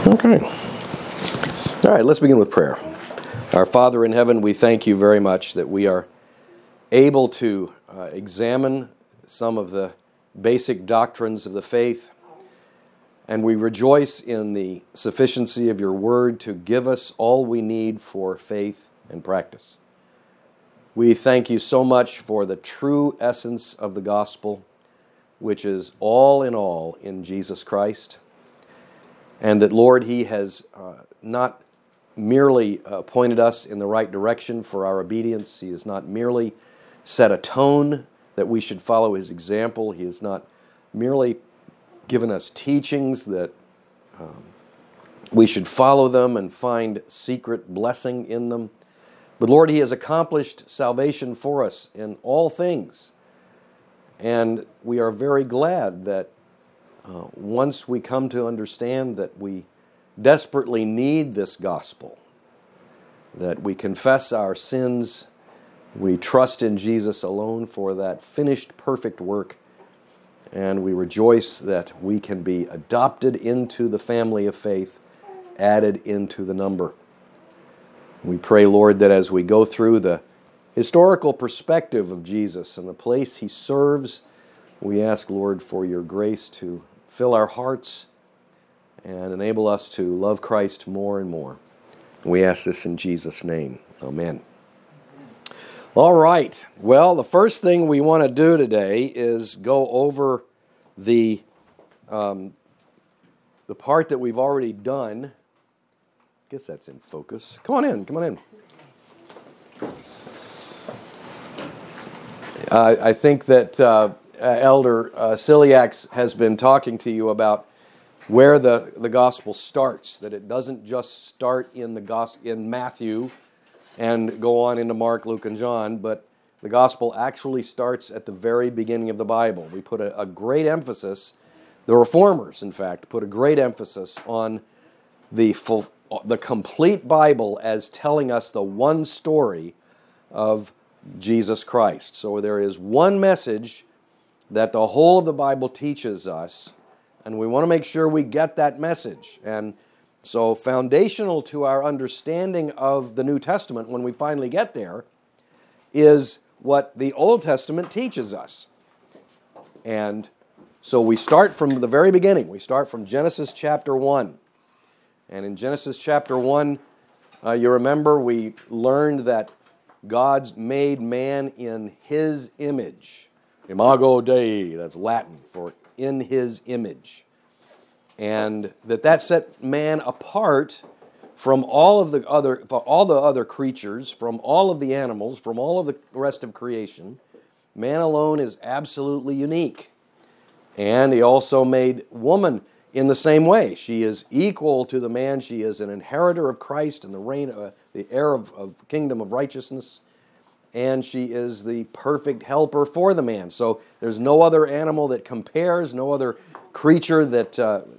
Okay. All right, let's begin with prayer. Our Father in heaven, we thank you very much that we are able to examine some of the basic doctrines of the faith, and we rejoice in the sufficiency of your word to give us all we need for faith and practice. We thank you so much for the true essence of the gospel, which is all in Jesus Christ, and that, Lord, He has not merely pointed us in the right direction for our obedience. He has not merely set a tone that we should follow His example. He has not merely given us teachings that we should follow them and find secret blessing in them. But Lord, He has accomplished salvation for us in all things. And we are very glad that once we come to understand that we desperately need this gospel, that we confess our sins, we trust in Jesus alone for that finished perfect work, and we rejoice that we can be adopted into the family of faith, added into the number. We pray, Lord, that as we go through the historical perspective of Jesus and the place He serves, we ask, Lord, for your grace to fill our hearts and enable us to love Christ more and more. We ask this in Jesus' name. Amen. All right. Well, the first thing we want to do today is go over the part that we've already done. I guess that's in focus. Come on in. I think that Elder Ciliax has been talking to you about where the gospel starts, that it doesn't just start in Matthew and go on into Mark, Luke, and John, but the gospel actually starts at the very beginning of the Bible. We put a great emphasis, the Reformers, in fact, put a great emphasis on the complete Bible as telling us the one story of Jesus Christ. So there is one message that the whole of the Bible teaches us, and we want to make sure we get that message. And so foundational to our understanding of the New Testament, when we finally get there, is what the Old Testament teaches us. And so we start from the very beginning. We start from Genesis chapter 1. And in Genesis chapter 1, you remember we learned that God's made man in His image. Imago Dei, that's Latin for in His image. And that set man apart from all the other creatures, from all of the animals, from all of the rest of creation. Man alone is absolutely unique. And He also made woman in the same way. She is equal to the man. She is an inheritor of Christ and the heir of kingdom of righteousness. And she is the perfect helper for the man. So there's no other animal that compares, no other creature that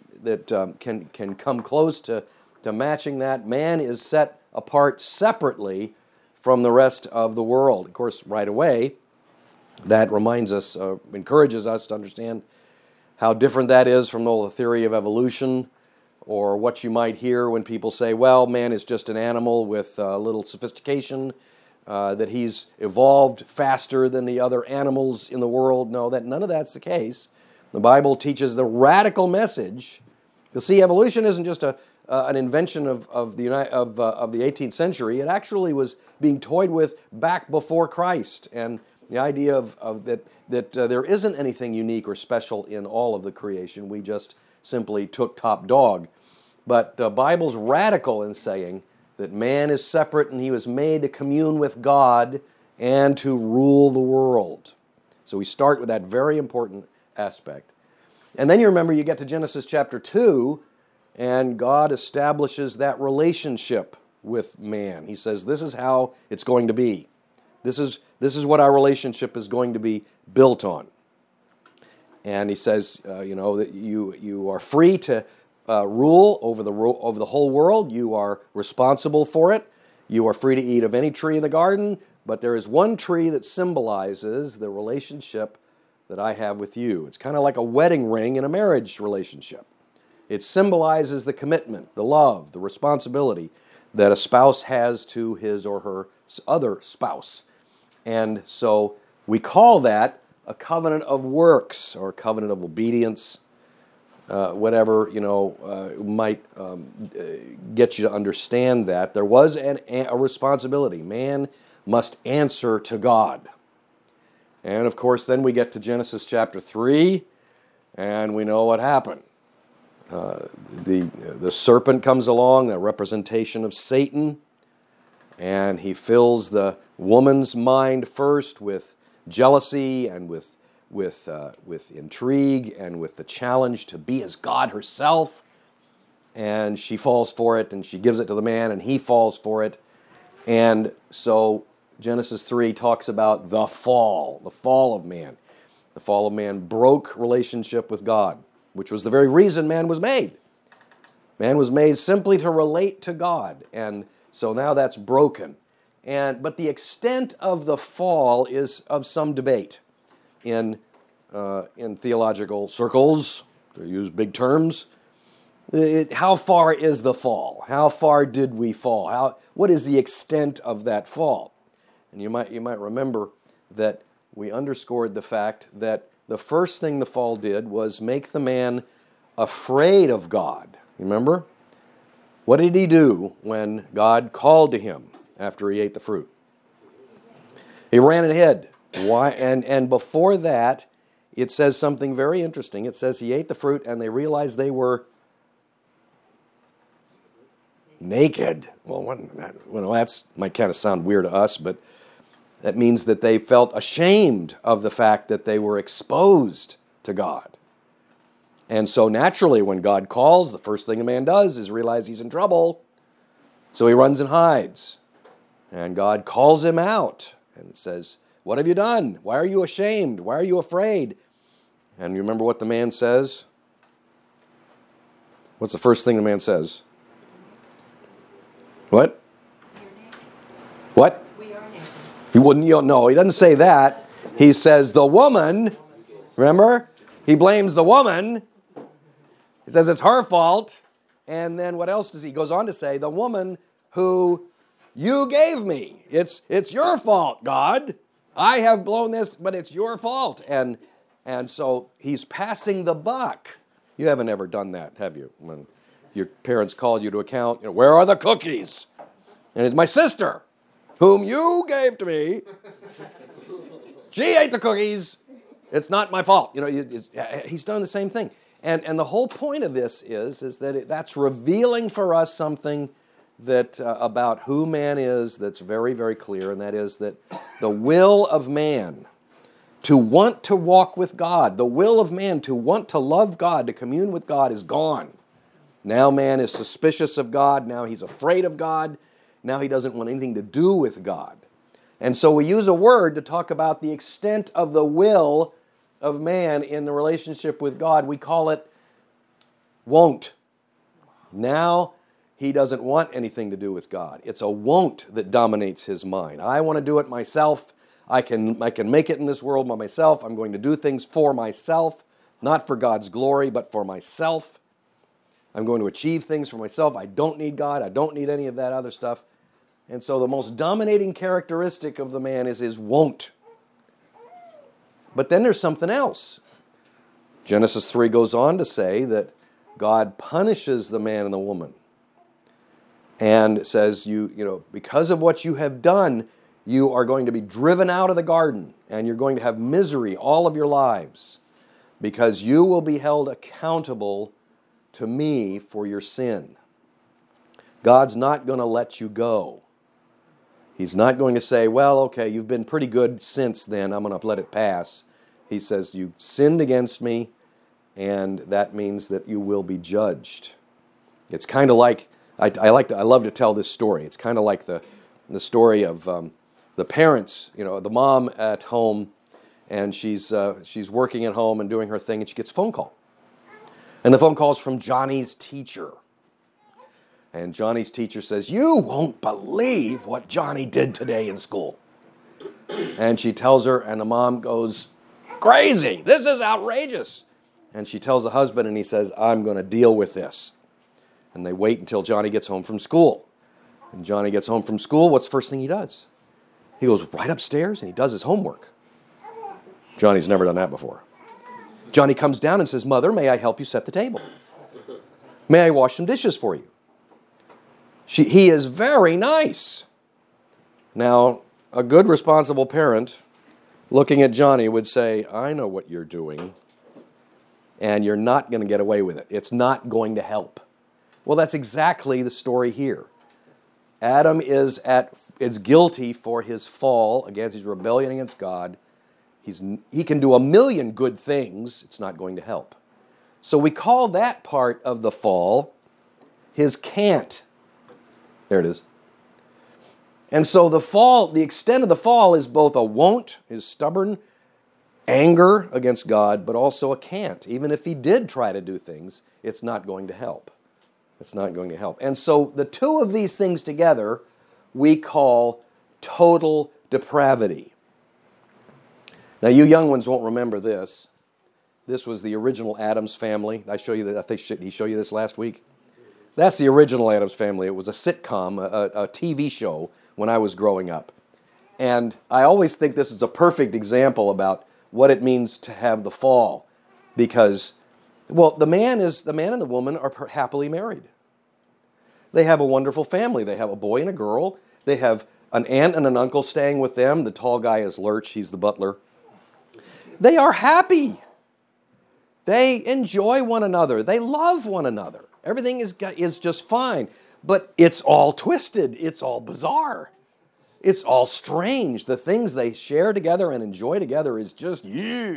can come close to matching that. Man is set apart separately from the rest of the world. Of course, right away, that reminds us, encourages us to understand how different that is from the theory of evolution, or what you might hear when people say, well, man is just an animal with a little sophistication, that he's evolved faster than the other animals in the world. No, none of that's the case. The Bible teaches the radical message. You'll see, evolution isn't just an invention of the 18th century. It actually was being toyed with back before Christ, and the idea of that there isn't anything unique or special in all of the creation. We just simply took top dog. But the Bible's radical in saying that man is separate and he was made to commune with God and to rule the world. So we start with that very important aspect. And then you remember you get to Genesis chapter 2, and God establishes that relationship with man. He says, this is how it's going to be. This is what our relationship is going to be built on. And He says, that you are free to rule over the whole world. You are responsible for it. You are free to eat of any tree in the garden, but there is one tree that symbolizes the relationship that I have with you. It's kind of like a wedding ring in a marriage relationship. It symbolizes the commitment, the love, the responsibility that a spouse has to his or her other spouse. And so we call that a covenant of works or a covenant of obedience, whatever, might get you to understand that. There was a responsibility. Man must answer to God. And of course, then we get to Genesis chapter 3, and we know what happened. The serpent comes along, a representation of Satan, and he fills the woman's mind first with jealousy and with intrigue and with the challenge to be as God herself. And she falls for it, and she gives it to the man, and he falls for it. And so Genesis 3 talks about the fall of man. The fall of man broke relationship with God, which was the very reason man was made. Man was made simply to relate to God, and so now that's broken. But the extent of the fall is of some debate in theological circles. They use big terms. How far is the fall? How far did we fall? What is the extent of that fall? And you might remember that we underscored the fact that the first thing the fall did was make the man afraid of God. Remember? What did he do when God called to him after he ate the fruit? He ran and hid. Why? And before that, it says something very interesting. It says he ate the fruit and they realized they were naked. Well, that might kind of sound weird to us, but that means that they felt ashamed of the fact that they were exposed to God. And so naturally, when God calls, the first thing a man does is realize he's in trouble. So he runs and hides. And God calls him out and says, "What have you done? Why are you ashamed? Why are you afraid?" And you remember what the man says? What's the first thing the man says? What? What? He wouldn't, no, he doesn't say that. He says the woman, remember? He blames the woman. He says it's her fault. And then what else does he goes on to say? The woman who you gave me. It's your fault, God. I have blown this, but it's your fault. And so he's passing the buck. You haven't ever done that, have you? When your parents called you to account, where are the cookies? And it's my sister, whom you gave to me. She ate the cookies. It's not my fault. He's done the same thing. And the whole point of this is that that's revealing for us something that about who man is that's very, very clear, and that is that the will of man to want to walk with God, the will of man to want to love God, to commune with God is gone. Now man is suspicious of God. Now he's afraid of God. Now he doesn't want anything to do with God. And so we use a word to talk about the extent of the will of man in the relationship with God. We call it won't. Now he doesn't want anything to do with God. It's a won't that dominates his mind. I want to do it myself. I can make it in this world by myself. I'm going to do things for myself, not for God's glory, but for myself. I'm going to achieve things for myself. I don't need God. I don't need any of that other stuff. And so the most dominating characteristic of the man is his won't. But then there's something else. Genesis 3 goes on to say that God punishes the man and the woman. And says, because of what you have done, you are going to be driven out of the garden. And you're going to have misery all of your lives. Because you will be held accountable to me for your sin. God's not going to let you go. He's not going to say, well, okay, you've been pretty good since then. I'm going to let it pass. He says, you sinned against me, and that means that you will be judged. It's kind of like, I love to tell this story. It's kind of like the story of the parents, the mom at home, and she's working at home and doing her thing, and she gets a phone call. And the phone call is from Johnny's teacher. And Johnny's teacher says, you won't believe what Johnny did today in school. And she tells her, and the mom goes, crazy. This is outrageous. And she tells the husband, and he says, I'm going to deal with this. And they wait until Johnny gets home from school. And Johnny gets home from school, what's the first thing he does? He goes right upstairs and he does his homework. Johnny's never done that before. Johnny comes down and says, Mother, may I help you set the table? May I wash some dishes for you? He is very nice. Now, a good responsible parent looking at Johnny would say, I know what you're doing, and you're not going to get away with it. It's not going to help. Well, that's exactly the story here. Adam is guilty for his fall against his rebellion against God. He can do a million good things. It's not going to help. So we call that part of the fall his can't. There it is. And so the extent of the fall is both a won't, his stubborn anger against God, but also a can't. Even if he did try to do things, it's not going to help. It's not going to help. And so the two of these things together we call total depravity. Now, you young ones won't remember this. This was the original Addams Family. I think he showed you this last week. That's the original Addams Family. It was a sitcom, a TV show when I was growing up. And I always think this is a perfect example about what it means to have the fall. Because, well, the man and the woman are happily married. They have a wonderful family. They have a boy and a girl. They have an aunt and an uncle staying with them. The tall guy is Lurch. He's the butler. They are happy. They enjoy one another. They love one another. Everything is just fine. But it's all twisted. It's all bizarre. It's all strange. The things they share together and enjoy together is just, yeah.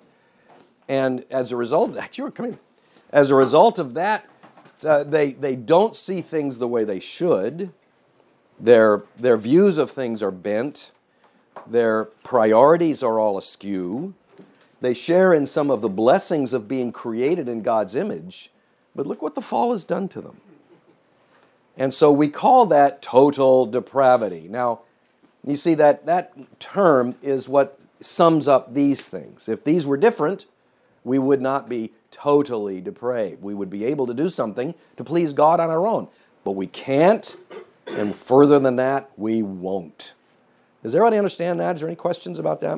And as a result, as a result of that, they don't see things the way they should. Their views of things are bent. Their priorities are all askew. They share in some of the blessings of being created in God's image, but look what the fall has done to them. And so we call that total depravity. Now, you see that term is what sums up these things. If these were different, we would not be totally depraved. We would be able to do something to please God on our own. But we can't, and further than that, we won't. Does everybody understand that? Is there any questions about that?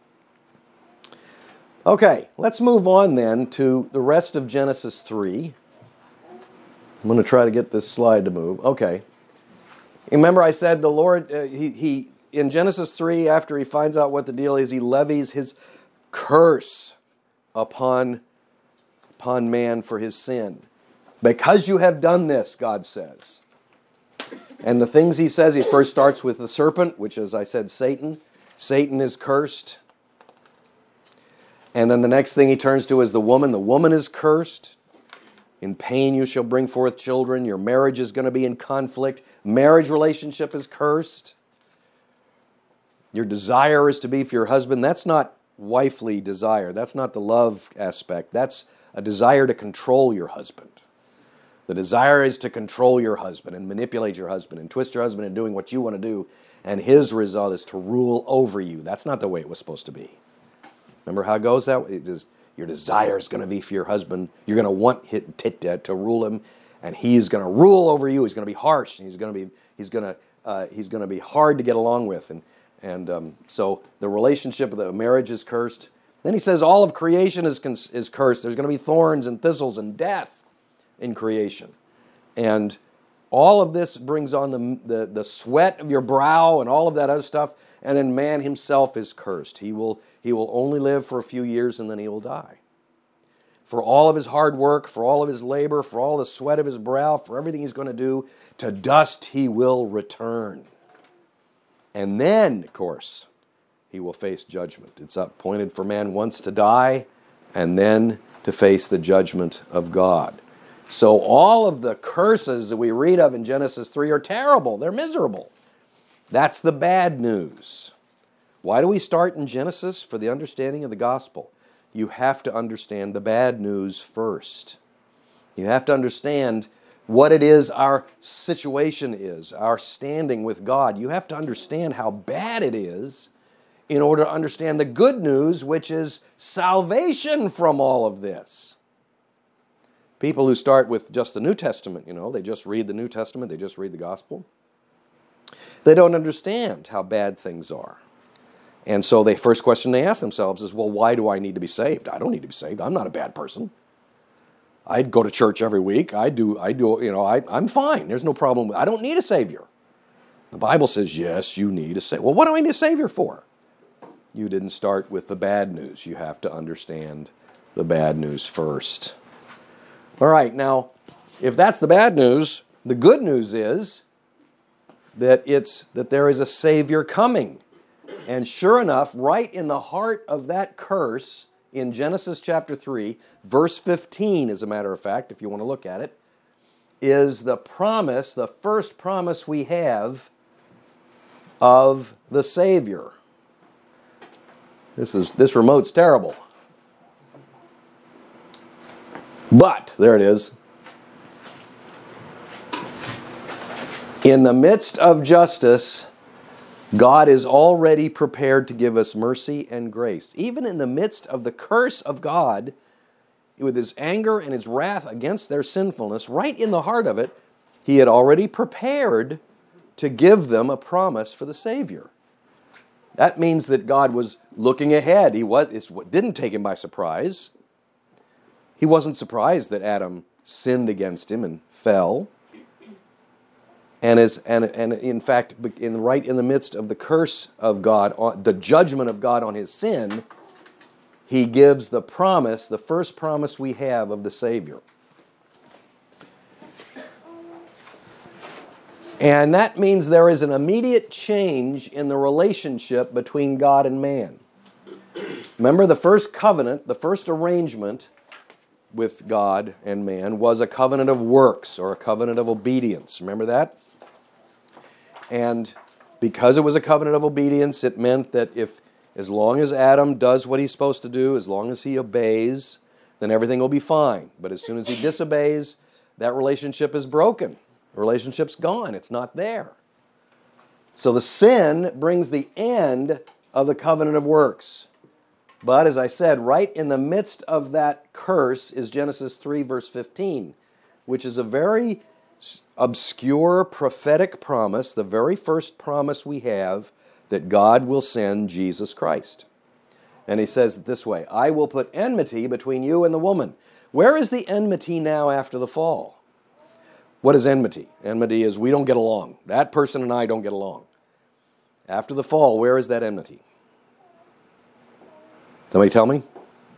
Okay, let's move on then to the rest of Genesis 3. I'm going to try to get this slide to move. Okay. Remember I said the Lord, he in Genesis 3, after he finds out what the deal is, he levies his curse upon man for his sin. Because you have done this, God says. And the things he says, he first starts with the serpent, which is, I said, Satan. Satan is cursed. And then the next thing he turns to is the woman. The woman is cursed. In pain you shall bring forth children. Your marriage is going to be in conflict. Marriage relationship is cursed. Your desire is to be for your husband. That's not wifely desire. That's not the love aspect. That's a desire to control your husband. The desire is to control your husband and manipulate your husband and twist your husband into doing what you want to do. And his result is to rule over you. That's not the way it was supposed to be. Remember how it goes? Your desire is going to be for your husband. You're going to want to rule him, and he's going to rule over you. He's going to be harsh, and he's going to be hard to get along with, and so the relationship of the marriage is cursed. Then he says all of creation is cursed. There's going to be thorns and thistles and death in creation, and all of this brings on the sweat of your brow and all of that other stuff. And then man himself is cursed. He will only live for a few years and then he will die. For all of his hard work, for all of his labor, for all the sweat of his brow, for everything he's going to do, to dust he will return. And then, of course, he will face judgment. It's appointed for man once to die and then to face the judgment of God. So all of the curses that we read of in Genesis 3 are terrible. They're miserable. That's the bad news. Why do we start in Genesis? For the understanding of the gospel. You have to understand the bad news first. You have to understand what it is our situation is, our standing with God. You have to understand how bad it is in order to understand the good news, which is salvation from all of this. People who start with just the New Testament, they just read the New Testament, they just read the gospel. They don't understand how bad things are. And so the first question they ask themselves is, well, why do I need to be saved? I don't need to be saved. I'm not a bad person. I'd go to church every week. I'm fine. There's no problem. I don't need a Savior. The Bible says, yes, you need a Savior. Well, what do I need a Savior for? You didn't start with the bad news. You have to understand the bad news first. All right, now, if that's the bad news, the good news is that there is a Savior coming. And sure enough, right in the heart of that curse, in Genesis chapter 3, verse 15, as a matter of fact, if you want to look at it, is the promise, the first promise we have of the Savior. This remote's terrible. But, there it is. In the midst of justice, God is already prepared to give us mercy and grace. Even in the midst of the curse of God, with His anger and His wrath against their sinfulness, right in the heart of it, He had already prepared to give them a promise for the Savior. That means that God was looking ahead. It didn't take Him by surprise. He wasn't surprised that Adam sinned against Him and fell. And in fact, right in the midst of the curse of God, the judgment of God on his sin, He gives the promise, the first promise we have of the Savior. And that means there is an immediate change in the relationship between God and man. Remember, the first covenant, the first arrangement with God and man was a covenant of works or a covenant of obedience. Remember that? And because it was a covenant of obedience, it meant that as long as Adam does what he's supposed to do, as long as he obeys, then everything will be fine. But as soon as he disobeys, that relationship is broken. The relationship's gone. It's not there. So the sin brings the end of the covenant of works. But as I said, right in the midst of that curse is Genesis 3, verse 15, which is a very obscure prophetic promise, the very first promise we have that God will send Jesus Christ. And He says it this way, I will put enmity between you and the woman. Where is the enmity now after the fall? What is enmity? Enmity is we don't get along. That person and I don't get along. After the fall, where is that enmity? Somebody tell me?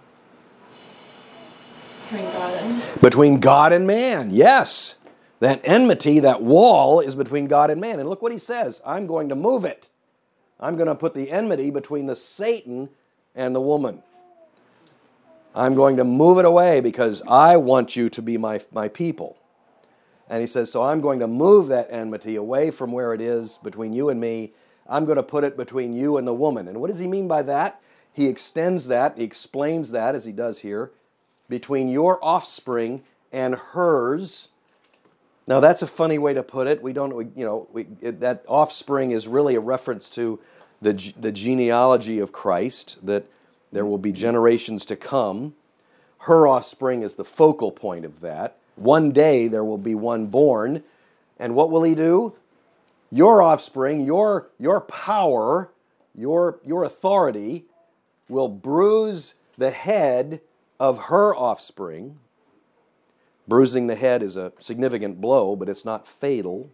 Between God and man, yes. That enmity, that wall, is between God and man. And look what He says. I'm going to move it. I'm going to put the enmity between the Satan and the woman. I'm going to move it away because I want you to be my people. And He says, so I'm going to move that enmity away from where it is between you and me. I'm going to put it between you and the woman. And what does He mean by that? He extends that, He explains that, as He does here, between your offspring and hers. Now that's a funny way to put it. That offspring is really a reference to the genealogy of Christ, that there will be generations to come. Her offspring is the focal point of that. One day there will be one born, and what will He do? Your offspring, your power, your authority will bruise the head of her offspring. Bruising the head is a significant blow, but it's not fatal.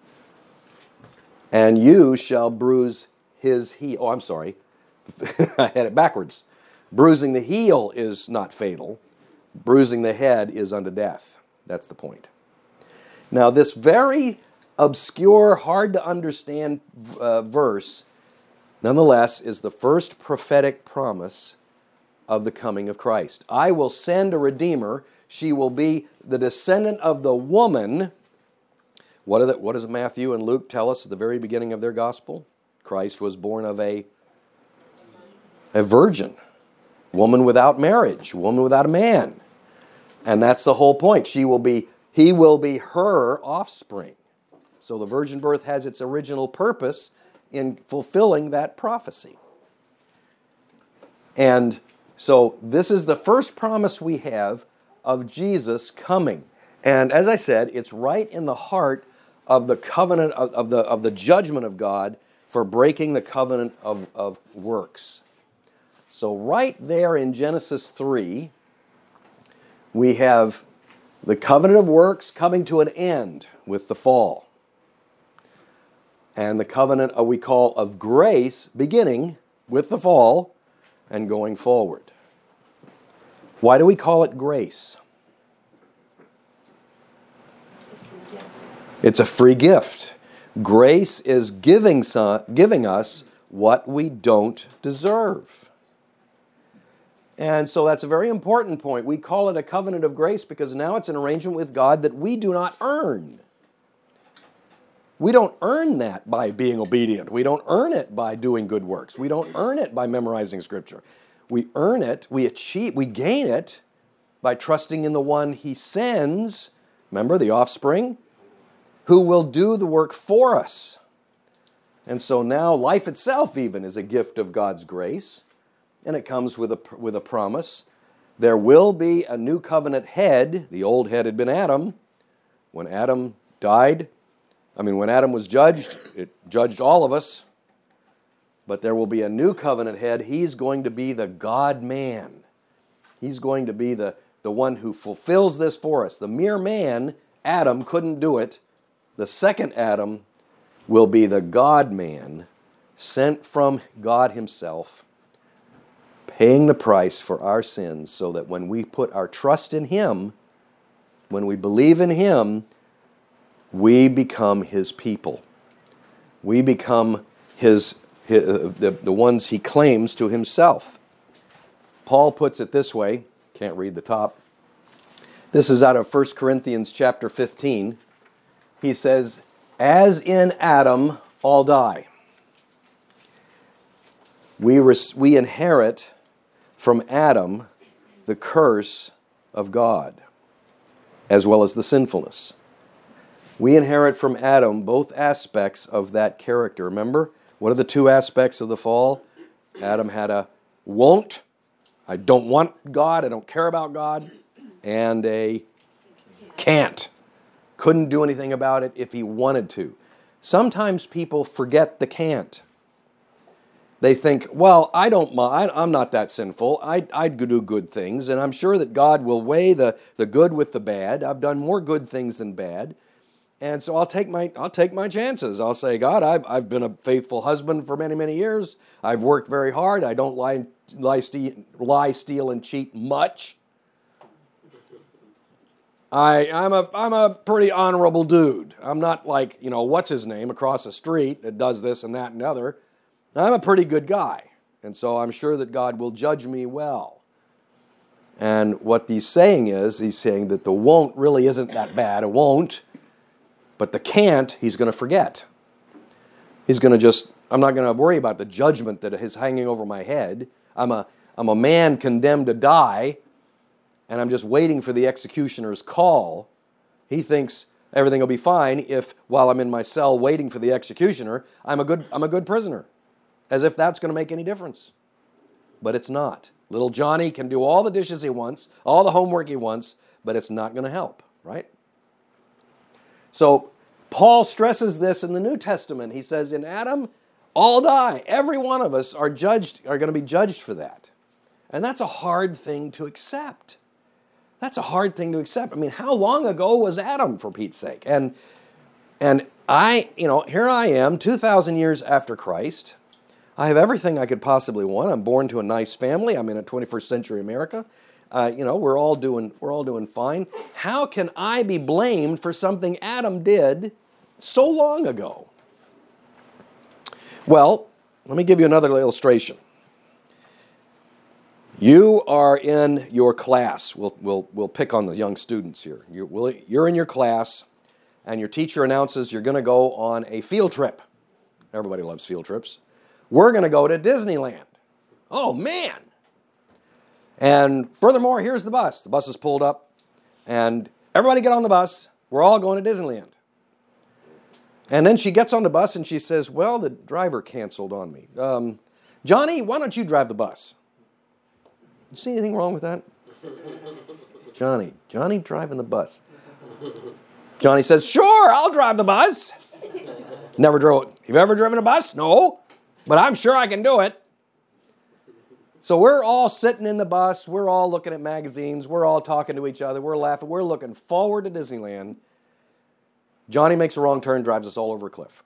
And you shall bruise his heel. Oh, I'm sorry. I had it backwards. Bruising the heel is not fatal. Bruising the head is unto death. That's the point. Now, this very obscure, hard to understand verse, nonetheless, is the first prophetic promise of the coming of Christ. I will send a Redeemer. She will be the descendant of the woman. What does Matthew and Luke tell us at the very beginning of their gospel? Christ was born of a virgin, woman without marriage, woman without a man. And that's the whole point. He will be her offspring. So the virgin birth has its original purpose in fulfilling that prophecy. And so this is the first promise we have of Jesus coming. And as I said, it's right in the heart of the covenant of the judgment of God for breaking the covenant of works. So right there in Genesis 3, we have the covenant of works coming to an end with the fall. And the covenant we call of grace beginning with the fall and going forward. Why do we call it grace? It's a free gift. Grace is giving us what we don't deserve. And so that's a very important point. We call it a covenant of grace because now it's an arrangement with God that we do not earn. We don't earn that by being obedient. We don't earn it by doing good works. We don't earn it by memorizing Scripture. We earn it, we gain it by trusting in the one He sends, remember, the offspring, who will do the work for us. And so now life itself even is a gift of God's grace, and it comes with a promise. There will be a new covenant head. The old head had been Adam. When Adam died, when Adam was judged, it judged all of us. But there will be a new covenant head. He's going to be the God-man. He's going to be the one who fulfills this for us. The mere man, Adam, couldn't do it. The second Adam will be the God-man, sent from God Himself, paying the price for our sins so that when we put our trust in Him, when we believe in Him, we become His people. We become the ones He claims to Himself. Paul puts it this way, can't read the top. This is out of 1 Corinthians chapter 15. He says, as in Adam all die. We inherit from Adam the curse of God, as well as the sinfulness. We inherit from Adam both aspects of that character. Remember, what are the two aspects of the fall? Adam had a won't, I don't want God, I don't care about God, and a can't. Couldn't do anything about it if he wanted to. Sometimes people forget the can't. They think, well, I don't mind, I'm not that sinful, I'd do good things, and I'm sure that God will weigh the good with the bad. I've done more good things than bad. And so I'll take my chances. I'll say, God, I've been a faithful husband for many, many years. I've worked very hard. I don't lie, steal, and cheat much. I'm a pretty honorable dude. I'm not like, what's his name across the street that does this and that and other. I'm a pretty good guy. And so I'm sure that God will judge me well. And what he's saying that the won't really isn't that bad. It won't. But the can't, he's going to forget. He's going to I'm not going to worry about the judgment that is hanging over my head. I'm a man condemned to die, and I'm just waiting for the executioner's call. He thinks everything will be fine if, while I'm in my cell waiting for the executioner, I'm a good prisoner, as if that's going to make any difference. But it's not. Little Johnny can do all the dishes he wants, all the homework he wants, but it's not going to help, right? So Paul stresses this in the New Testament. He says, in Adam, all die. Every one of us are going to be judged for that. And that's a hard thing to accept. That's a hard thing to accept. How long ago was Adam, for Pete's sake? And here I am, 2,000 years after Christ. I have everything I could possibly want. I'm born to a nice family. I'm in a 21st century America. We're all doing fine. How can I be blamed for something Adam did so long ago? Well, let me give you another illustration. You are in your class. We'll pick on the young students here. You're in your class, and your teacher announces you're going to go on a field trip. Everybody loves field trips. We're going to go to Disneyland. Oh, man. And furthermore, here's the bus. The bus is pulled up, and everybody get on the bus. We're all going to Disneyland. And then she gets on the bus, and she says, well, the driver canceled on me. Johnny, why don't you drive the bus? You see anything wrong with that? Johnny driving the bus. Johnny says, sure, I'll drive the bus. Never drove it. You've ever driven a bus? No, but I'm sure I can do it. So we're all sitting in the bus. We're all looking at magazines. We're all talking to each other. We're laughing. We're looking forward to Disneyland. Johnny makes a wrong turn, drives us all over a cliff.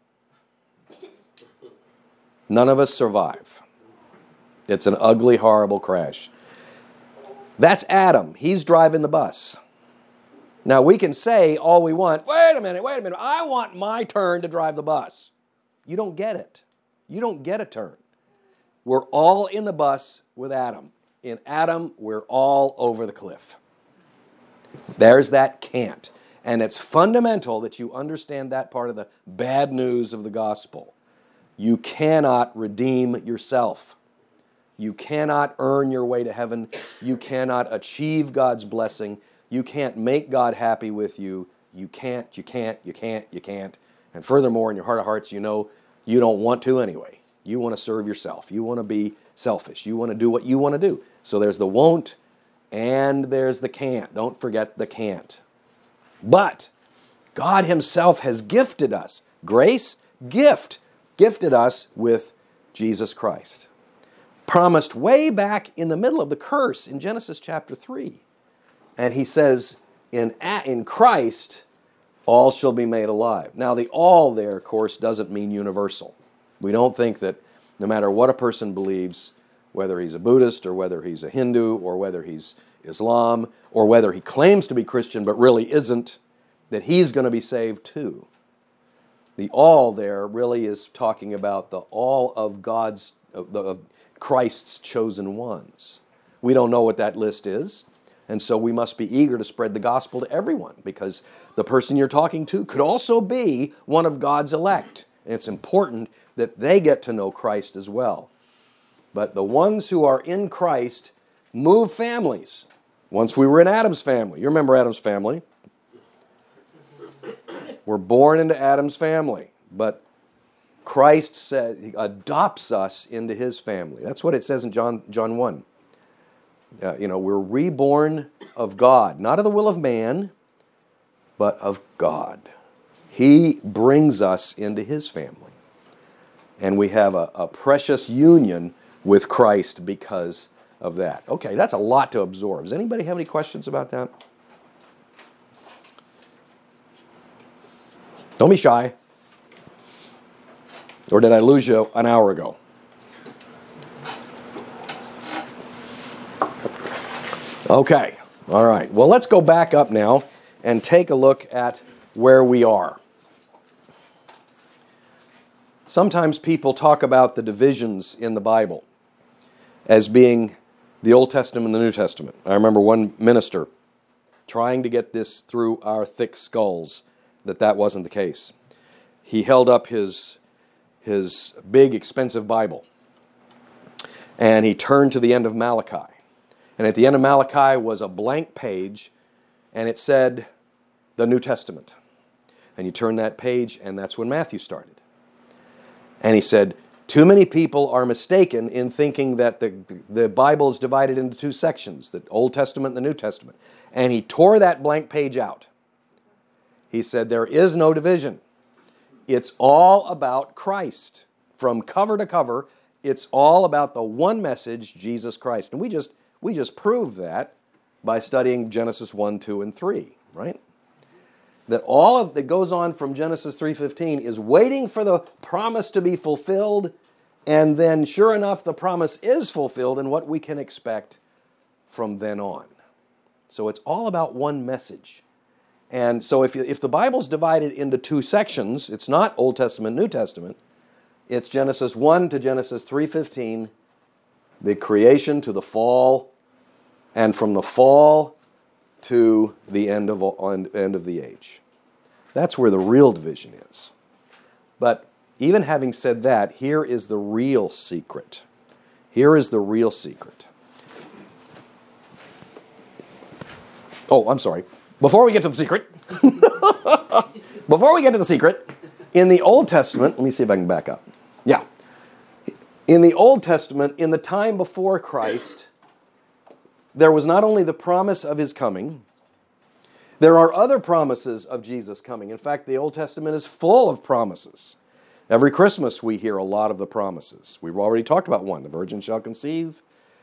None of us survive. It's an ugly, horrible crash. That's Adam. He's driving the bus. Now, we can say all we want, wait a minute, I want my turn to drive the bus. You don't get it. You don't get a turn. We're all in the bus with Adam. In Adam, we're all over the cliff. There's that can't. And it's fundamental that you understand that part of the bad news of the gospel. You cannot redeem yourself. You cannot earn your way to heaven. You cannot achieve God's blessing. You can't make God happy with you. You can't. And furthermore, in your heart of hearts, you know you don't want to anyway. You want to serve yourself. You want to be selfish. You want to do what you want to do. So there's the won't and there's the can't. Don't forget the can't. But God himself has gifted us. Grace, gifted us with Jesus Christ. Promised way back in the middle of the curse in Genesis chapter 3. And he says, in Christ, all shall be made alive. Now, the all there, of course, doesn't mean universal. We don't think that no matter what a person believes, whether he's a Buddhist or whether he's a Hindu or whether he's Islam or whether he claims to be Christian but really isn't, that he's going to be saved too. The all there really is talking about the all of of Christ's chosen ones. We don't know what that list is, and so we must be eager to spread the gospel to everyone because the person you're talking to could also be one of God's elect. And it's important that they get to know Christ as well. But the ones who are in Christ move families. Once we were in Adam's family. You remember Adam's family? We're born into Adam's family. But Christ said, adopts us into his family. That's what it says in John 1. We're reborn of God. Not of the will of man, but of God. He brings us into his family. And we have a precious union with Christ because of that. Okay, that's a lot to absorb. Does anybody have any questions about that? Don't be shy. Or did I lose you an hour ago? Okay, all right. Well, let's go back up now and take a look at where we are. Sometimes people talk about the divisions in the Bible as being the Old Testament and the New Testament. I remember one minister trying to get this through our thick skulls that wasn't the case. He held up his big, expensive Bible, and he turned to the end of Malachi. And at the end of Malachi was a blank page, and it said the New Testament. And you turn that page, and that's when Matthew started. And he said, too many people are mistaken in thinking that the Bible is divided into two sections, the Old Testament and the New Testament. And he tore that blank page out. He said, there is no division. It's all about Christ. From cover to cover, it's all about the one message, Jesus Christ. And we just proved that by studying Genesis 1, 2, and 3, right? That all of that goes on from Genesis 3:15 is waiting for the promise to be fulfilled, and then sure enough, the promise is fulfilled and what we can expect from then on. So it's all about one message. And so if the Bible's divided into two sections, it's not Old Testament, New Testament. It's Genesis 1 to Genesis 3:15, the creation to the fall, and from the fall to the end of the age. That's where the real division is. But even having said that, here is the real secret. Here is the real secret. Oh, I'm sorry. Before we get to the secret, in the Old Testament, let me see if I can back up. Yeah. In the Old Testament, in the time before Christ, there was not only the promise of his coming, there are other promises of Jesus coming. In fact, the Old Testament is full of promises. Every Christmas we hear a lot of the promises. We've already talked about one. The virgin shall conceive.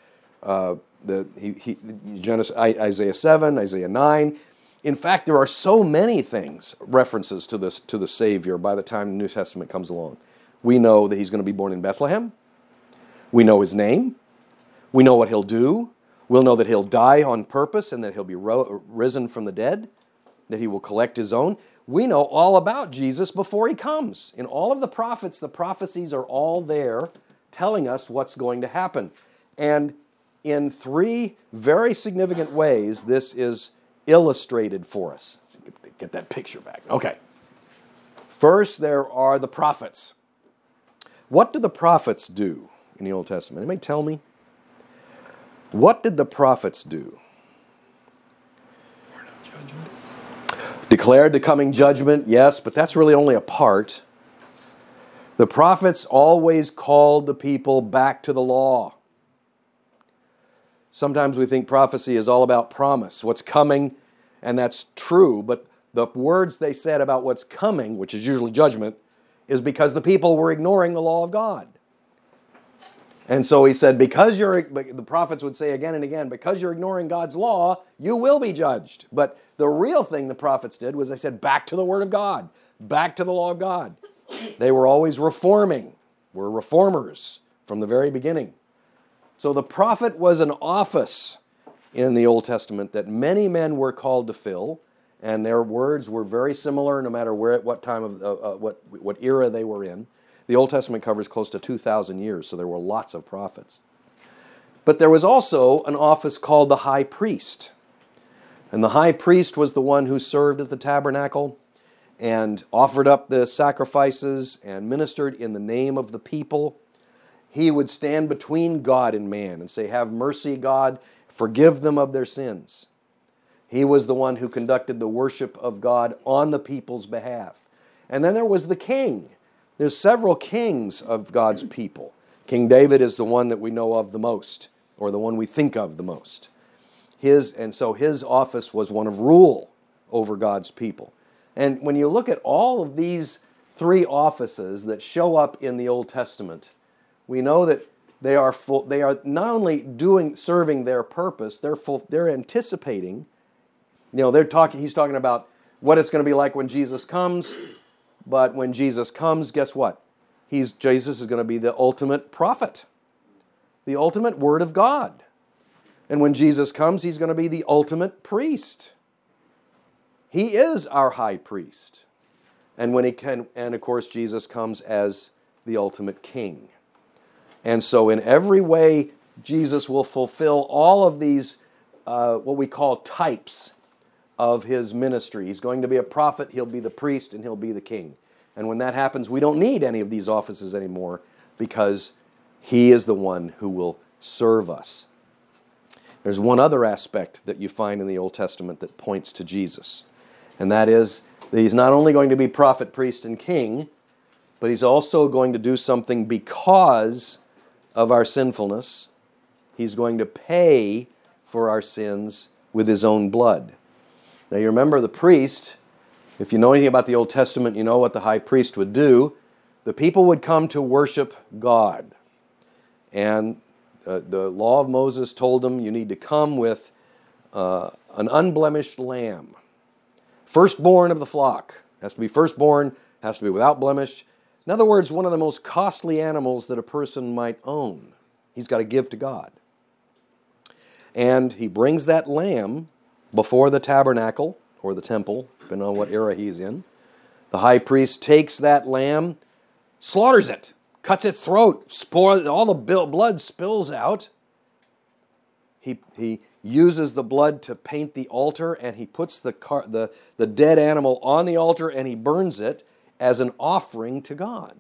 Isaiah 7, Isaiah 9. In fact, there are so many things, references to the Savior by the time the New Testament comes along. We know that he's going to be born in Bethlehem. We know his name. We know what he'll do. We'll know that he'll die on purpose and that he'll be risen from the dead, that he will collect his own. We know all about Jesus before he comes. In all of the prophets, the prophecies are all there telling us what's going to happen. And in three very significant ways, this is illustrated for us. Get that picture back. Okay. First, there are the prophets. What do the prophets do in the Old Testament? Anybody tell me? What did the prophets do? Declared the coming judgment, yes, but that's really only a part. The prophets always called the people back to the law. Sometimes we think prophecy is all about promise, what's coming, and that's true, but the words they said about what's coming, which is usually judgment, is because the people were ignoring the law of God. And so he said, the prophets would say again and again, because you're ignoring God's law, you will be judged. But the real thing the prophets did was they said, back to the Word of God, back to the law of God. They were always reforming, were reformers from the very beginning. So the prophet was an office in the Old Testament that many men were called to fill, and their words were very similar no matter what time of what era they were in. The Old Testament covers close to 2,000 years, so there were lots of prophets. But there was also an office called the high priest. And the high priest was the one who served at the tabernacle and offered up the sacrifices and ministered in the name of the people. He would stand between God and man and say, have mercy, God, forgive them of their sins. He was the one who conducted the worship of God on the people's behalf. And then there was the king. There's several kings of God's people. King David is the one that we know of the most, or the one we think of the most. So his office was one of rule over God's people. And when you look at all of these three offices that show up in the Old Testament, we know that they are not only serving their purpose, they're anticipating. He's talking about what it's going to be like when Jesus comes. But when Jesus comes, guess what? Jesus is going to be the ultimate prophet, the ultimate Word of God. And when Jesus comes, he's going to be the ultimate priest. He is our high priest. And of course, Jesus comes as the ultimate king. And so in every way, Jesus will fulfill all of these, what we call types of his ministry. He's going to be a prophet, he'll be the priest, and he'll be the king. And when that happens, we don't need any of these offices anymore because he is the one who will serve us. There's one other aspect that you find in the Old Testament that points to Jesus, and that is that he's not only going to be prophet, priest, and king, but he's also going to do something because of our sinfulness. He's going to pay for our sins with his own blood. Now you remember the priest, if you know anything about the Old Testament, you know what the high priest would do. The people would come to worship God. And the law of Moses told them you need to come with an unblemished lamb. Firstborn of the flock. Has to be firstborn, has to be without blemish. In other words, one of the most costly animals that a person might own. He's got to give to God. And he brings that lamb before the tabernacle or the temple, depending on what era he's in. The high priest takes that lamb, slaughters it, cuts its throat, all the blood spills out. He uses the blood to paint the altar, and he puts the dead animal on the altar, and he burns it as an offering to God.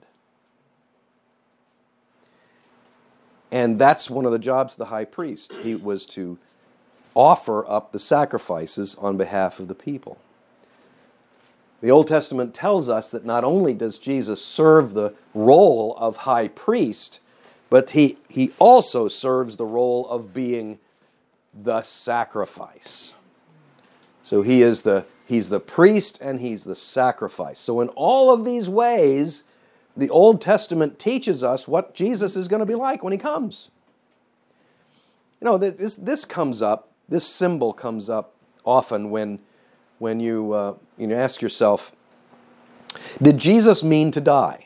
And that's one of the jobs of the high priest. He was to offer up the sacrifices on behalf of the people. The Old Testament tells us that not only does Jesus serve the role of high priest, but he also serves the role of being the sacrifice. So he's the priest and he's the sacrifice. So in all of these ways, the Old Testament teaches us what Jesus is going to be like when he comes. You know, this comes up, this symbol comes up often when you ask yourself, did Jesus mean to die?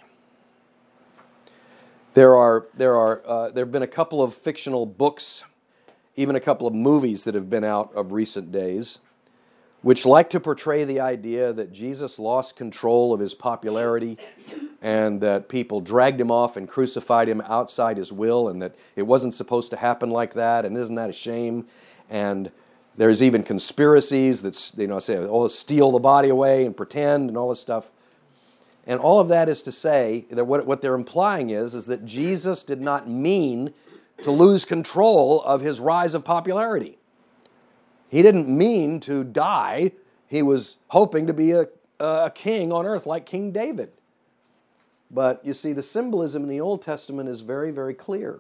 There have been a couple of fictional books, even a couple of movies that have been out of recent days, which like to portray the idea that Jesus lost control of his popularity and that people dragged him off and crucified him outside his will and that it wasn't supposed to happen like that, and isn't that a shame? And there's even conspiracies that say, oh, steal the body away and pretend and all this stuff. And all of that is to say that what they're implying is that Jesus did not mean to lose control of his rise of popularity. He didn't mean to die. He was hoping to be a king on earth like King David. But you see, the symbolism in the Old Testament is very, very clear.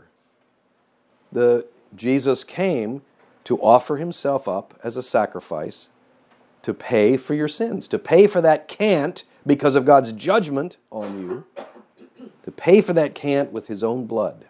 Jesus came to offer himself up as a sacrifice to pay for your sins, to pay for that cant because of God's judgment on you, to pay for that cant with his own blood.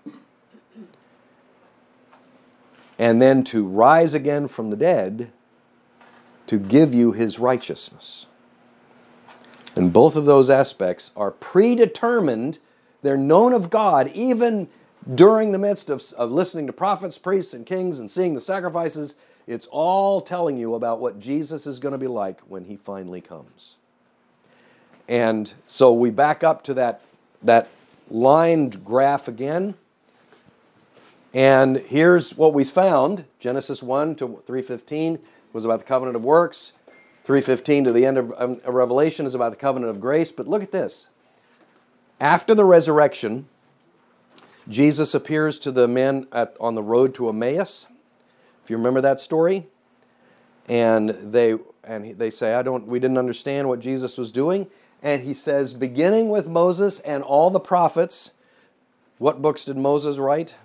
And then to rise again from the dead to give you his righteousness. And both of those aspects are predetermined. They're known of God even during the midst of listening to prophets, priests, and kings and seeing the sacrifices. It's all telling you about what Jesus is going to be like when he finally comes. And so we back up to that lined graph again. And here's what we found. Genesis 1 to 3:15 was about the covenant of works. 3:15 to the end of Revelation is about the covenant of grace. But look at this. After the resurrection, Jesus appears to the men on the road to Emmaus. If you remember that story. And they say, we didn't understand what Jesus was doing. And he says, beginning with Moses and all the prophets, what books did Moses write?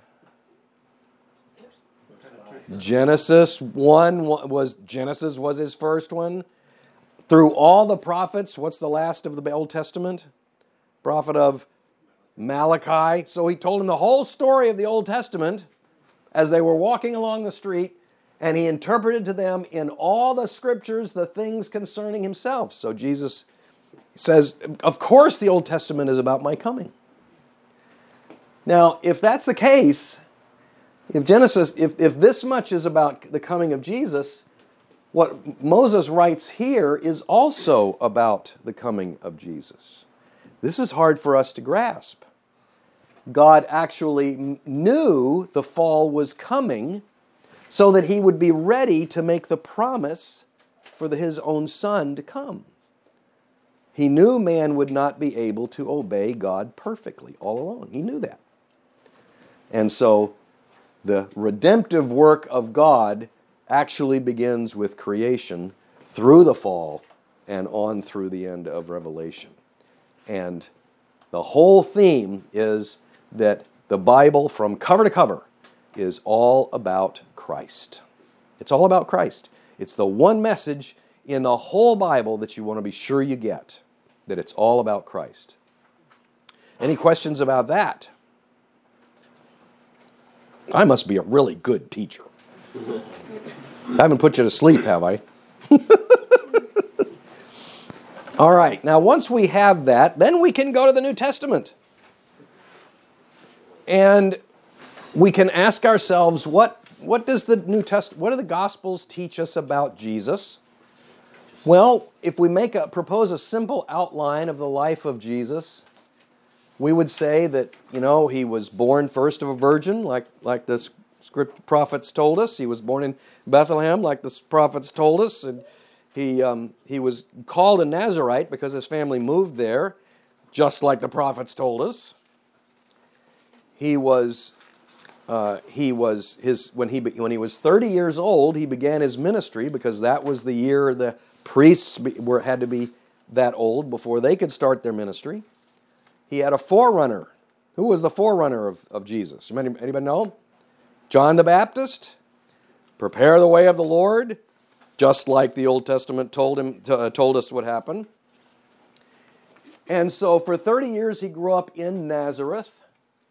Genesis was his first one. Through all the prophets, what's the last of the Old Testament? Prophet of Malachi. So he told them the whole story of the Old Testament as they were walking along the street, and he interpreted to them in all the scriptures the things concerning himself. So Jesus says, of course the Old Testament is about my coming. Now, if that's the case, if this much is about the coming of Jesus, what Moses writes here is also about the coming of Jesus. This is hard for us to grasp. God actually knew the fall was coming so that he would be ready to make the promise for his own Son to come. He knew man would not be able to obey God perfectly all along. He knew that. And so the redemptive work of God actually begins with creation through the fall and on through the end of Revelation. And the whole theme is that the Bible from cover to cover is all about Christ. It's all about Christ. It's the one message in the whole Bible that you want to be sure you get, that it's all about Christ. Any questions about that? I must be a really good teacher. I haven't put you to sleep, have I? All right, now once we have that, then we can go to the New Testament. And we can ask ourselves, what does the New Testament, what do the Gospels teach us about Jesus? Well, if we propose a simple outline of the life of Jesus, we would say that, he was born first of a virgin, like the script prophets told us. He was born in Bethlehem, like the prophets told us. And he was called a Nazirite because his family moved there, just like the prophets told us. When he was 30 years old, he began his ministry because that was the year the priests had to be that old before they could start their ministry. He had a forerunner. Who was the forerunner of Jesus? Anybody know? John the Baptist. Prepare the way of the Lord, just like the Old Testament told us would happen. And so for 30 years he grew up in Nazareth,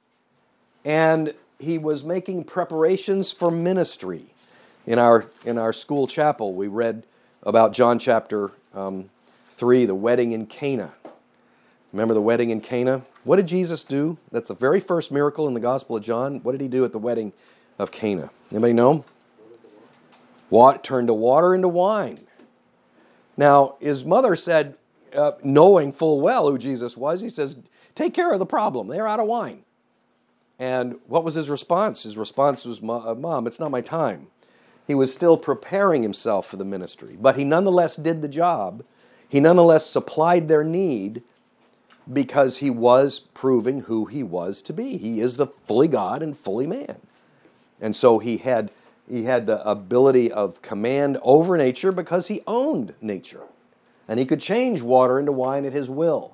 and he was making preparations for ministry. In our school chapel, we read about John chapter 3, the wedding in Cana. Remember the wedding in Cana? What did Jesus do? That's the very first miracle in the Gospel of John. What did he do at the wedding of Cana? Anybody know? Turned the water into wine. Now, his mother said, knowing full well who Jesus was, he says, take care of the problem. They're out of wine. And what was his response? His response was, Mom, it's not my time. He was still preparing himself for the ministry. But he nonetheless did the job. He nonetheless supplied their need because he was proving who he was to be. He is the fully God and fully man. And so he had the ability of command over nature because he owned nature. And he could change water into wine at his will.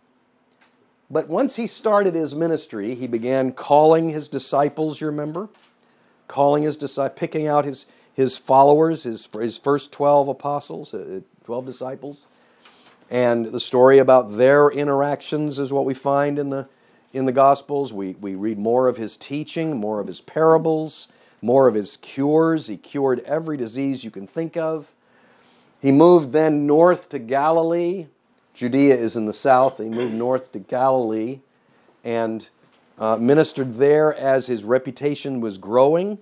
But once he started his ministry, he began calling his disciples, you remember? Calling his disciples, picking out his followers, his first 12 apostles, 12 disciples. And the story about their interactions is what we find in the Gospels. We read more of his teaching, more of his parables, more of his cures. He cured every disease you can think of. He moved then north to Galilee. Judea is in the south. He moved north to Galilee and ministered there as his reputation was growing,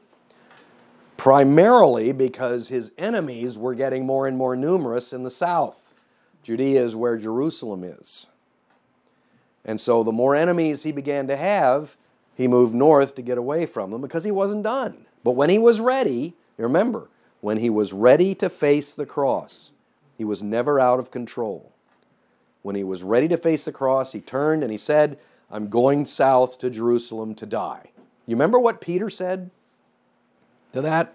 primarily because his enemies were getting more and more numerous in the south. Judea is where Jerusalem is. And so the more enemies he began to have, he moved north to get away from them because he wasn't done. But when he was ready, remember, when he was ready to face the cross, he was never out of control. When he was ready to face the cross, he turned and he said, I'm going south to Jerusalem to die. You remember what Peter said to that?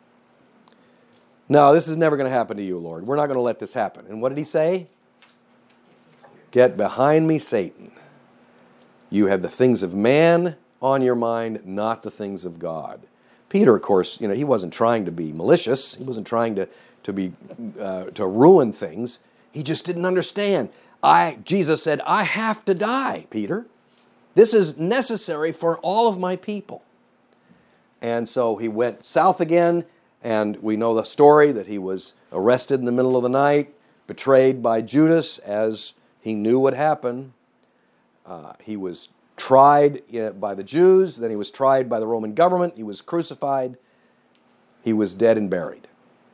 No, this is never going to happen to you, Lord. We're not going to let this happen. And what did he say? Get behind me, Satan. You have the things of man on your mind, not the things of God. Peter, of course, he wasn't trying to be malicious. He wasn't trying to ruin things. He just didn't understand. Jesus said, I have to die, Peter. This is necessary for all of my people. And so he went south again, and we know the story that he was arrested in the middle of the night, betrayed by Judas as he knew what happened. He was tried by the Jews, then he was tried by the Roman government, he was crucified, he was dead and buried.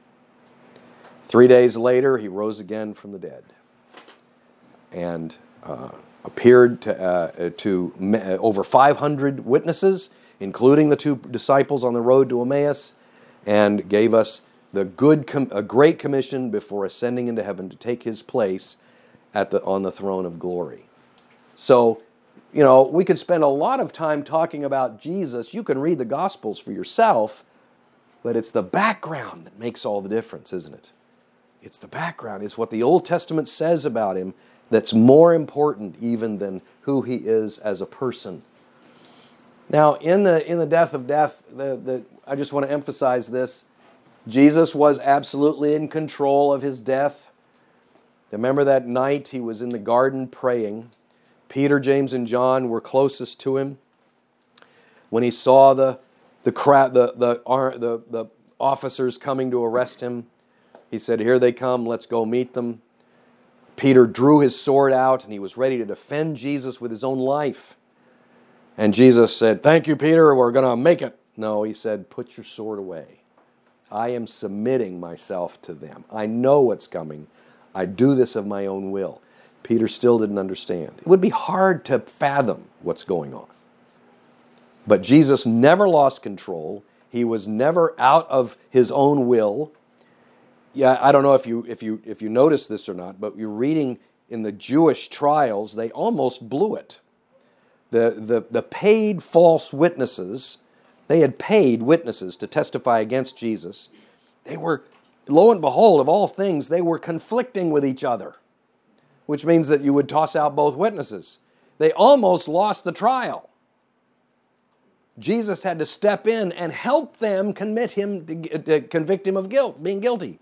3 days later, he rose again from the dead and appeared to over 500 witnesses, including the 2 disciples on the road to Emmaus, and gave us a great commission before ascending into heaven to take his place on the throne of glory. So, we could spend a lot of time talking about Jesus. You can read the Gospels for yourself, but it's the background that makes all the difference, isn't it? It's the background. It's what the Old Testament says about him that's more important even than who he is as a person. Now, in the death of death, I just want to emphasize this. Jesus was absolutely in control of his death. Remember that night he was in the garden praying. Peter, James, and John were closest to him. When he saw the officers coming to arrest him, he said, here they come, let's go meet them. Peter drew his sword out, and he was ready to defend Jesus with his own life. And Jesus said, thank you, Peter, we're going to make it. No, he said, put your sword away. I am submitting myself to them. I know what's coming. I do this of my own will. Peter still didn't understand. It would be hard to fathom what's going on. But Jesus never lost control. He was never out of his own will. Yeah, I don't know if you noticed this or not, but you're reading in the Jewish trials, they almost blew it. The paid false witnesses, they had paid witnesses to testify against Jesus. They were, lo and behold, of all things, they were conflicting with each other, which means that you would toss out both witnesses. They almost lost the trial. Jesus had to step in and help them convict him of guilt, being guilty.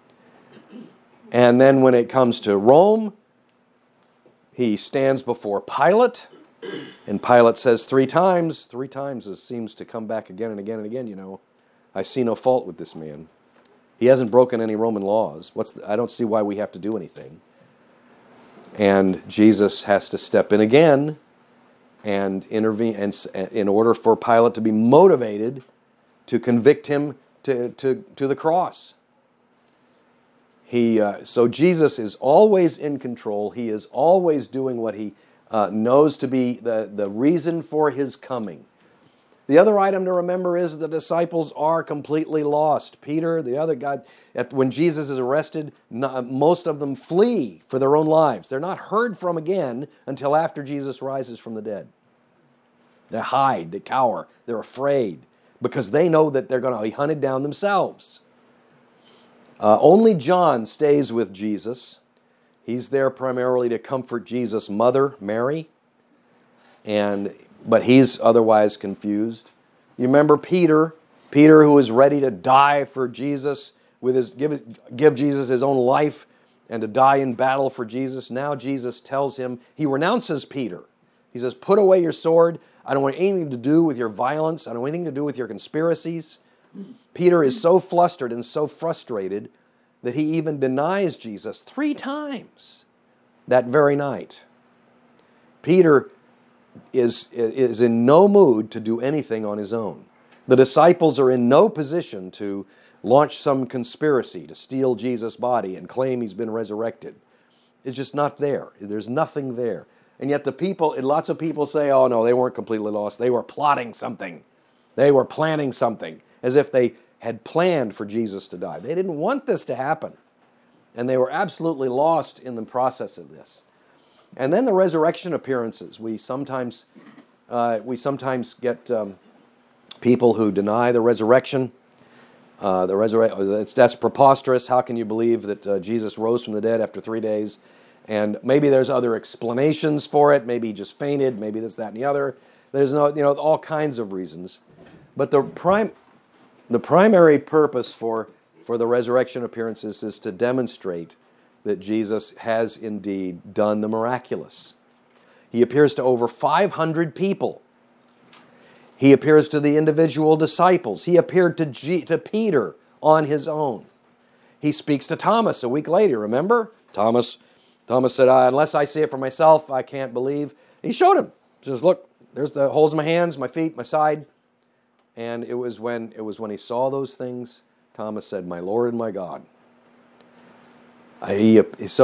And then when it comes to Rome, he stands before Pilate, and Pilate says three times it seems to come back again and again and again, I see no fault with this man. He hasn't broken any Roman laws. I don't see why we have to do anything. And Jesus has to step in again and intervene, and in order for Pilate to be motivated to convict him to the cross. So Jesus is always in control. He is always doing what he knows to be the reason for his coming. The other item to remember is the disciples are completely lost. Peter, the other guy, when Jesus is arrested, most of them flee for their own lives. They're not heard from again until after Jesus rises from the dead. They hide, they cower, they're afraid because they know that they're going to be hunted down themselves. Only John stays with Jesus. He's there primarily to comfort Jesus' mother, Mary, but he's otherwise confused. You remember Peter who was ready to die for Jesus, give Jesus his own life and to die in battle for Jesus. Now Jesus tells him, he renounces Peter. He says, put away your sword. I don't want anything to do with your violence. I don't want anything to do with your conspiracies. Peter is so flustered and so frustrated that he even denies Jesus 3 times that very night. Peter is in no mood to do anything on his own. The disciples are in no position to launch some conspiracy to steal Jesus' body and claim he's been resurrected. It's just not there. There's nothing there. And yet lots of people say, oh no, they weren't completely lost. They were plotting something. They were planning something, as if they had planned for Jesus to die. They didn't want this to happen. And they were absolutely lost in the process of this. And then the resurrection appearances. We sometimes get people who deny the resurrection. That's preposterous. How can you believe that Jesus rose from the dead after 3 days? And maybe there's other explanations for it. Maybe he just fainted. Maybe this, that, and the other. There's all kinds of reasons. But the primary purpose for the resurrection appearances is to demonstrate that Jesus has indeed done the miraculous. He appears to over 500 people. He appears to the individual disciples. He appeared to Peter on his own. He speaks to Thomas a week later, remember? Thomas said, unless I see it for myself, I can't believe. He showed him. He says, look, there's the holes in my hands, my feet, my side. And it was when he saw those things, Thomas said, my Lord and my God. He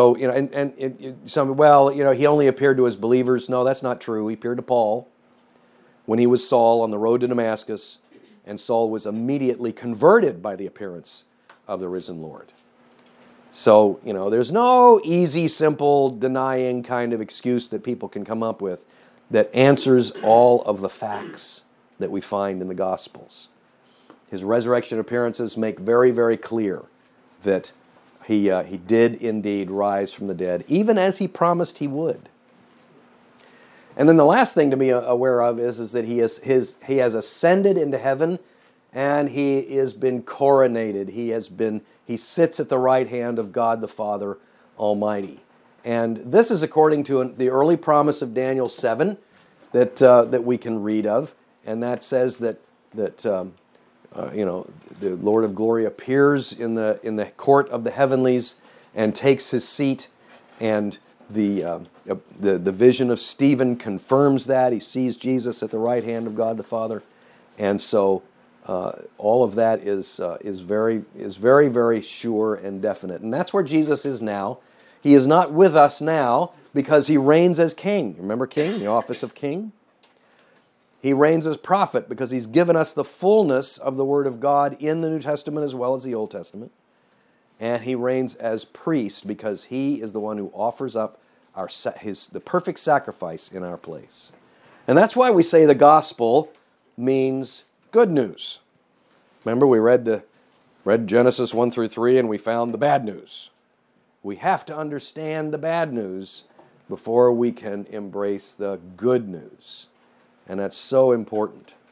only appeared to his believers. No, that's not true. He appeared to Paul when he was Saul on the road to Damascus, and Saul was immediately converted by the appearance of the risen Lord. So, there's no easy, simple, denying kind of excuse that people can come up with that answers all of the facts that we find in the Gospels. His resurrection appearances make very, very clear that he did indeed rise from the dead, even as he promised he would. And then the last thing to be aware of is that he has ascended into heaven, and he has been coronated. He sits at the right hand of God the Father Almighty. And this is according to the early promise of Daniel 7 that we can read of, and that says that the Lord of glory appears in the court of the heavenlies and takes his seat, and the vision of Stephen confirms that. He sees Jesus at the right hand of God the Father, and so all of that is very, very sure and definite. And that's where Jesus is now. He is not with us now because he reigns as king. Remember king, the office of king? He reigns as prophet because he's given us the fullness of the Word of God in the New Testament as well as the Old Testament. And he reigns as priest because he is the one who offers up the perfect sacrifice in our place. And that's why we say the gospel means good news. Remember, we read Genesis 1 through 3 and we found the bad news. We have to understand the bad news before we can embrace the good news. And that's so important.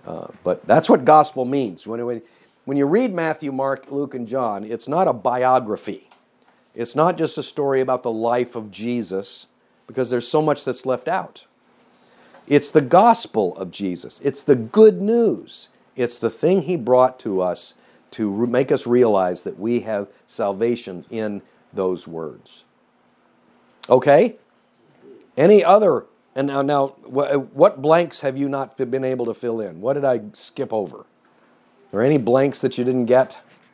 But that's what gospel means. When you read Matthew, Mark, Luke, and John, it's not a biography. It's not just a story about the life of Jesus, because there's so much that's left out. It's the gospel of Jesus. It's the good news. It's the thing he brought to us to make us realize that we have salvation in those words. Okay? Any other? And now, what blanks have you not been able to fill in? What did I skip over? Are there any blanks that you didn't get?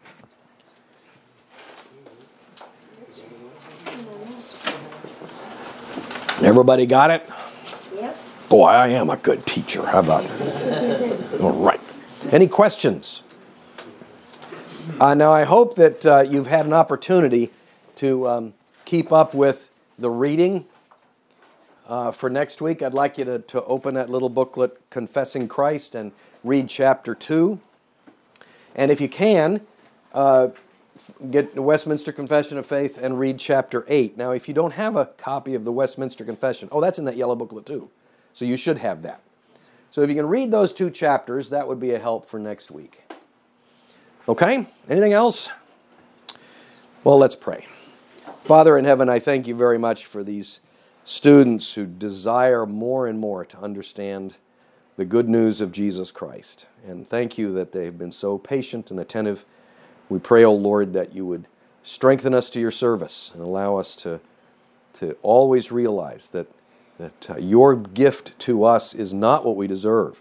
Everybody got it? Yep. Boy, I am a good teacher. How about that? All right. Any questions? Now, I hope that you've had an opportunity to keep up with the reading. For next week, I'd like you to open that little booklet, Confessing Christ, and read chapter 2. And if you can, get the Westminster Confession of Faith and read chapter 8. Now, if you don't have a copy of the Westminster Confession, that's in that yellow booklet too. So you should have that. So if you can read those 2 chapters, that would be a help for next week. Okay? Anything else? Well, let's pray. Father in heaven, I thank you very much for these students who desire more and more to understand the good news of Jesus Christ. And thank you that they've been so patient and attentive. We pray, O Lord, that you would strengthen us to your service and allow us to always realize that your gift to us is not what we deserve,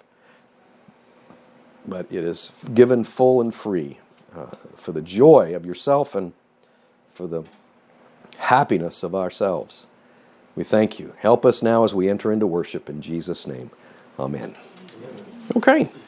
but it is given full and free for the joy of yourself and for the happiness of ourselves. We thank you. Help us now as we enter into worship in Jesus' name. Amen. Okay.